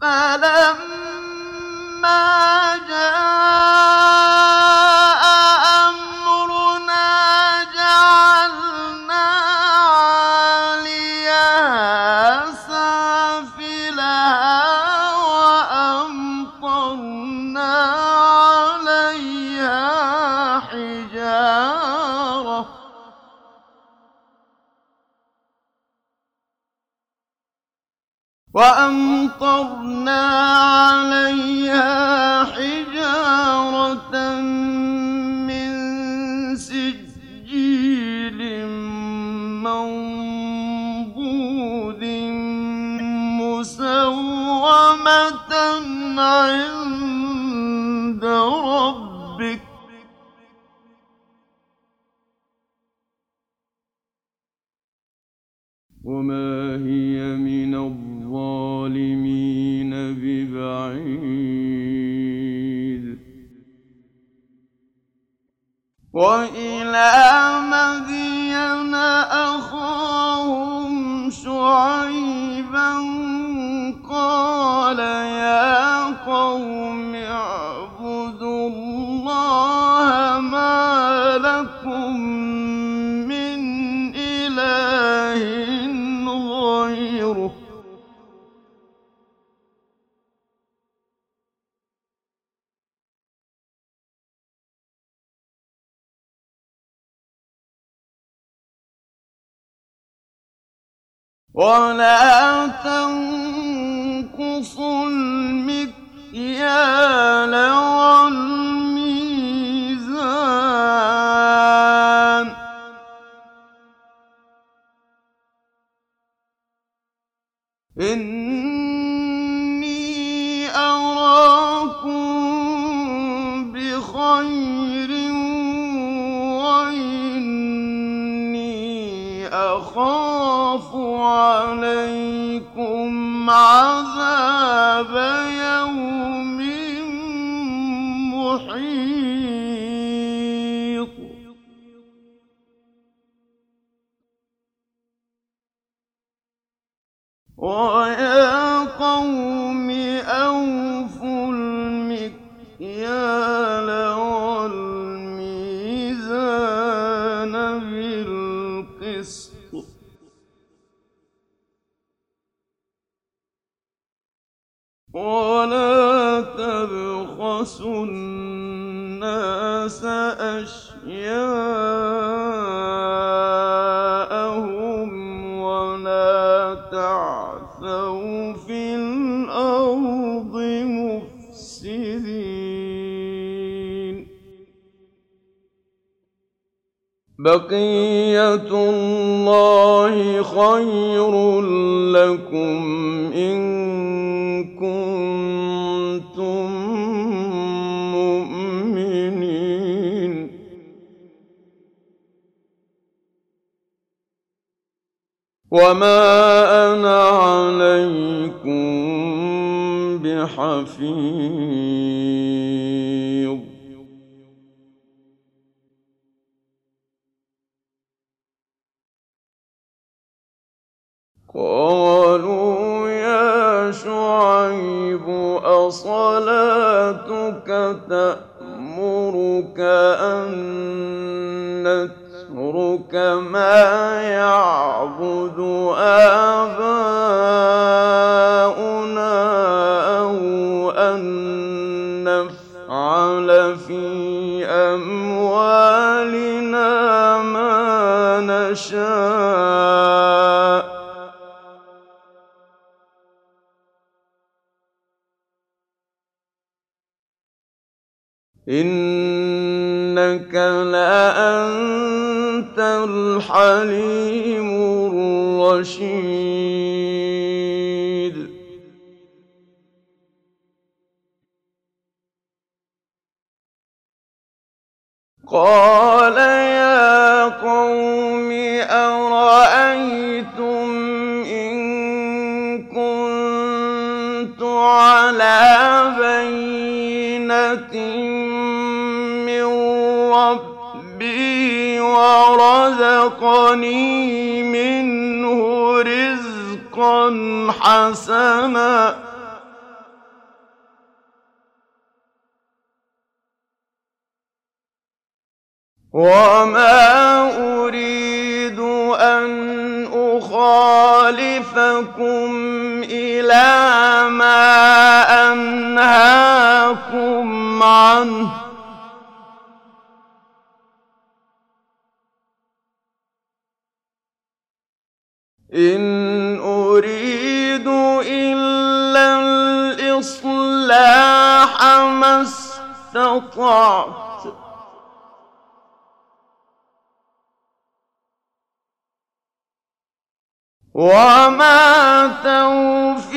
فَلَمَّا جَاءَ أَمْرُنَا جَعَلْنَا عَالِيَهَا سَافِلَهَا وَأَمْطَرْنَا عَلَيْهَا حِجَارَةً مِّن سِجِّيلٍ مَّنضُودٍ مُّسَوَّمَةً عِندَ رَبِّكَ ۖ وَمَا هِيَ مِنَ الظَّالِمِينَ بِبَعِيدٍ. وَإِلَىٰ مَدْيَنَ أَخَاهُمْ شُعَيْبًا قَالَ يَا قَوْمِ اعْبُدُوا اللَّهَ مَا لَكُم مِّنْ إِلَٰهٍ غَيْرُهُ وَلَا تَنقُصُوا الْمِكْيَالَ وَالْمِيزَانَ ۚ إِنِّي أَرَاكُم بِخَيْرٍ وَإِنِّي أَخَافُ عَلَيْكُمْ عَذَابَ يَوْمٍ مُّحِيطٍ. وَيَا قَوْمِ أَوْفُوا الْمِكْيَالَ وَالْمِيزَانَ بِالْقِسْطِ ۖ وَلَا تَبْخَسُوا النَّاسَ أَشْيَاءَهُمْ وَلَا تَعْثَوْا فِي الْأَرْضِ مُفْسِدِينَ. بَقِيَّتُ اللَّهِ خَيْرٌ لَّكُمْ إِن كُنتُم مُّؤْمِنِينَ. وَمَا أَنَا عَلَيْكُم بِحَفِيظٍ. قَالُوا يَا شُعَيْبُ أَصَلَاتُكَ تَأْمُرُكَ أَن نَّتْرُكَ مَا يَعْبُدُ آبَاؤُنَا أَوْ أَن نَّفْعَلَ فِي أَمْوَالِنَا مَا نَشَاءُ ۖ إِنَّكَ لَأَنتَ الْحَلِيمُ الرَّشِيدُ. قَالَ يَا قَوْمِ أَرَأَيْتُمْ إِن كُنتُ عَلَىٰ بَيِّنَةٍ مِّن رَّبِّي وَرَزَقَنِي مِنْهُ رِزْقًا حَسَنًا وما أريد أن أخالفكم إلى ما أنهاكم عنه إن أريد إلا الإصلاح ما استطعت وما توفيقي